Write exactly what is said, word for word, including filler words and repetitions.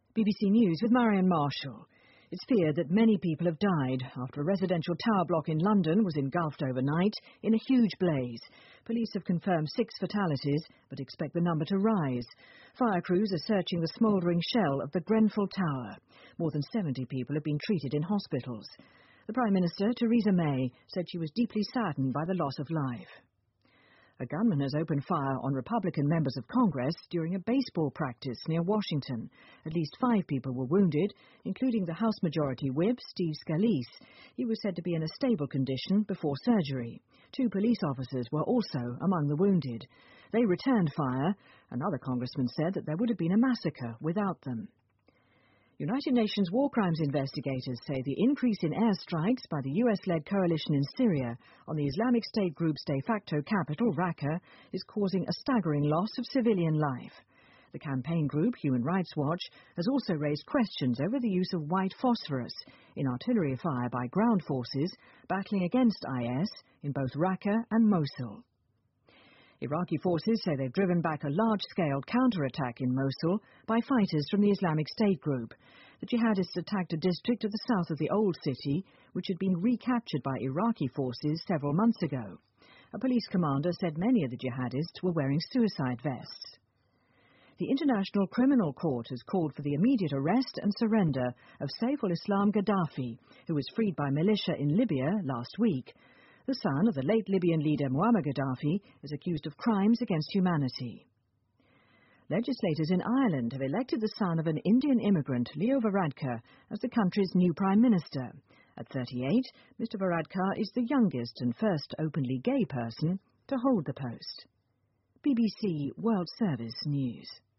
B B C News with Marion Marshall. It's feared that many people have died after a residential tower block in London was engulfed overnight in a huge blaze. Police have confirmed six fatalities, but expect the number to rise. Fire crews are searching the smouldering shell of the Grenfell Tower. More than seventy people have been treated in hospitals. The Prime Minister, Theresa May, said she was deeply saddened by the loss of life. A gunman has opened fire on Republican members of Congress during a baseball practice near Washington. At least five people were wounded, including the House Majority Whip, Steve Scalise. He was said to be in a stable condition before surgery. Two police officers were also among the wounded. They returned fire. Another congressman said that there would have been a massacre without them. United Nations war crimes investigators say the increase in airstrikes by the U S-led coalition in Syria on the Islamic State group's de facto capital, Raqqa, is causing a staggering loss of civilian life. The campaign group, Human Rights Watch, has also raised questions over the use of white phosphorus in artillery fire by ground forces battling against I S in both Raqqa and Mosul. Iraqi forces say they've driven back a large-scale counterattack in Mosul by fighters from the Islamic State group. The jihadists attacked a district to the south of the old city, which had been recaptured by Iraqi forces several months ago. A police commander said many of the jihadists were wearing suicide vests. The International Criminal Court has called for the immediate arrest and surrender of Saif al-Islam Gaddafi, who was freed by militia in Libya last week. The son of the late Libyan leader Muammar Gaddafi is accused of crimes against humanity. Legislators in Ireland have elected the son of an Indian immigrant, Leo Varadkar, as the country's new Prime Minister. At thirty-eight, Mister Varadkar is the youngest and first openly gay person to hold the post. B B C World Service News.